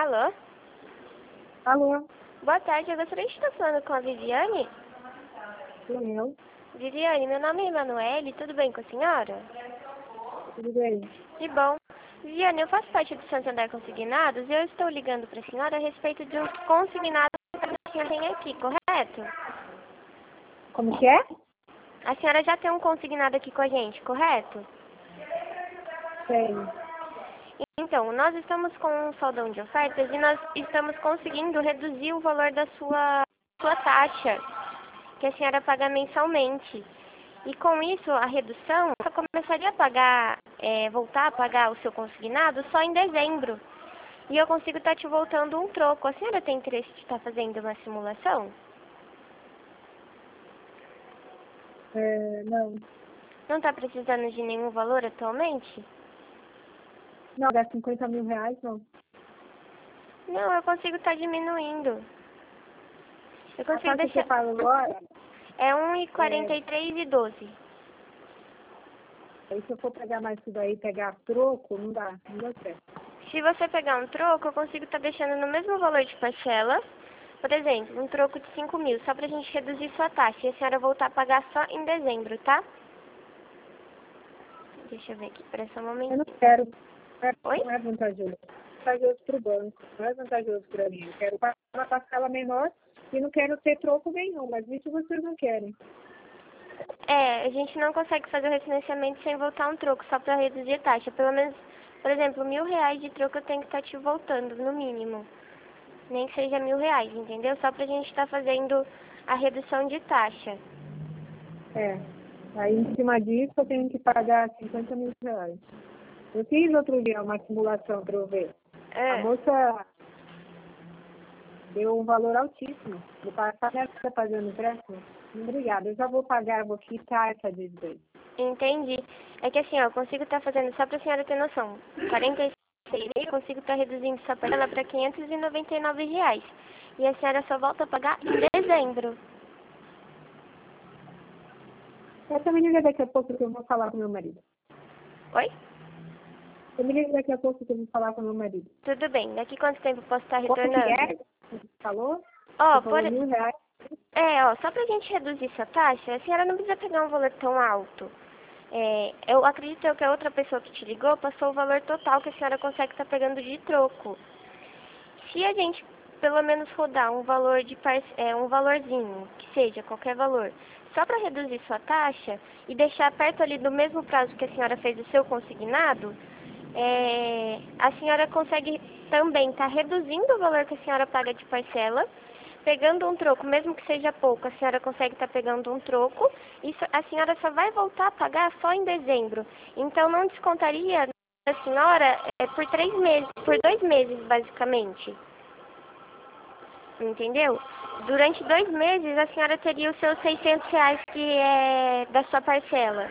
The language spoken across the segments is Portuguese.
Alô? Alô, Boa tarde, eu gostaria de estar falando com a Viviane. sou eu. Viviane, meu nome é Emanuele, tudo bem com a senhora? Tudo bem? Que bom. Viviane, eu faço parte do Santander Consignados e eu estou ligando para a senhora a respeito de um consignado que a senhora tem aqui, correto? Como que é? A senhora já tem um consignado aqui com a gente, correto? Tem. Então, nós estamos com um saldão de ofertas e nós estamos conseguindo reduzir o valor da sua taxa, que a senhora paga mensalmente. E com isso, a redução, você começaria a pagar, voltar a pagar o seu consignado só em dezembro. E eu consigo estar te voltando um troco. A senhora tem interesse de estar fazendo uma simulação? Não. Não está precisando de nenhum valor atualmente? Não, dá 50 mil reais, não. Não, eu consigo estar diminuindo. Eu A consigo taxa que deixar... você paga agora, É 1,43,12. aí se eu for pegar mais isso daí, pegar troco, não dá certo. Se você pegar um troco, eu consigo estar deixando no mesmo valor de parcela. Por exemplo, um troco de 5 mil, só pra gente reduzir sua taxa. E a senhora voltar a pagar só em dezembro, tá? Deixa eu ver aqui, espera só um Eu momento. não quero. Oi? Não é vantajoso. É vantajoso para o banco. Não é vantajoso para mim. Eu quero pagar uma parcela menor e não quero ter troco nenhum. Mas isso vocês não querem. A gente não consegue fazer o refinanciamento sem voltar um troco, só pra reduzir a taxa. Pelo menos, por exemplo, R$ 1.000 de troco eu tenho que estar te voltando, no mínimo. Nem que seja R$ 1.000, entendeu? Só pra gente estar fazendo a redução de taxa. Aí em cima disso eu tenho que pagar 50 mil reais. Eu fiz outro dia uma simulação para eu ver. A moça deu um valor altíssimo. Vou passar nessa fazendo empréstimo. Obrigada, eu já vou pagar, vou quitar essa dívida aí. Entendi. É que assim, ó, eu consigo estar fazendo, só pra senhora ter noção, 46 eu consigo estar reduzindo sua parcela para R$ 599. E a senhora só volta a pagar em dezembro. Essa me liga daqui a pouco que eu vou falar com meu marido. Oi? Eu me liga daqui a pouco que eu vou falar com meu marido. Tudo bem. Daqui quanto tempo eu posso estar Quanto que retornando? é? Você falou? Ó, Você falou R$ 1.000. só pra gente reduzir sua taxa, a senhora não precisa pegar um valor tão alto. Eu acredito que a outra pessoa que te ligou passou o valor total que a senhora consegue estar pegando de troco. Se a gente pelo menos rodar um valor um valorzinho, que seja qualquer valor, só para reduzir sua taxa e deixar perto ali do mesmo prazo que a senhora fez o seu consignado, a senhora consegue também estar reduzindo o valor que a senhora paga de parcela, pegando um troco, mesmo que seja pouco, a senhora consegue estar pegando um troco, e a senhora só vai voltar a pagar só em dezembro. Então não descontaria a senhora por 3 meses, por 2 meses basicamente. Entendeu? Durante 2 meses a senhora teria os seus R$ 600 que é da sua parcela.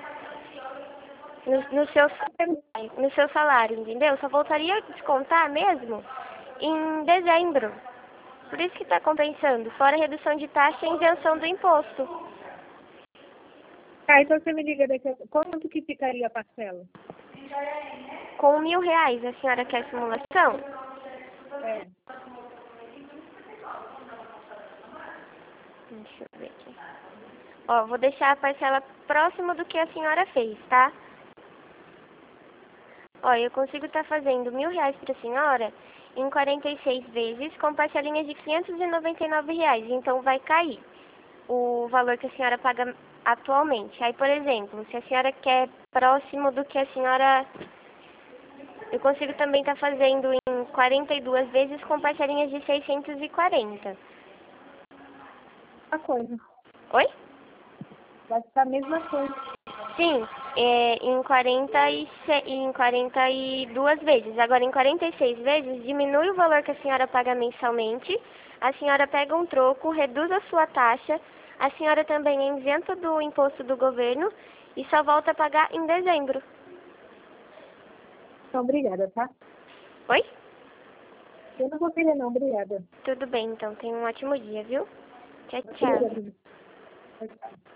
No seu salário, entendeu? Só voltaria a descontar mesmo em dezembro. Por isso que está compensando, fora a redução de taxa e a isenção do imposto. Então você me liga daqui a pouco. Quanto que ficaria a parcela? Com R$ 1.000, a senhora quer simulação? É. Deixa eu ver aqui. Ó, vou deixar a parcela próxima do que a senhora fez, tá? Ó, eu consigo estar fazendo R$ 1.000 para a senhora em 46 vezes com parcelinhas de R$ 599. Então vai cair o valor que a senhora paga atualmente. Aí, por exemplo, se a senhora quer próximo do que a senhora... Eu consigo também estar fazendo em 42 vezes com parcelinhas de 640. A coisa. Oi? Vai ficar a mesma coisa. Sim, em 42 vezes. Agora, em 46 vezes, diminui o valor que a senhora paga mensalmente, a senhora pega um troco, reduz a sua taxa, a senhora também é isenta do imposto do governo e só volta a pagar em dezembro. Então, obrigada, tá? Oi? Eu não vou querer não, obrigada. Tudo bem, então. Tenha um ótimo dia, viu? Tchau, tchau. Obrigada. Tchau, tchau.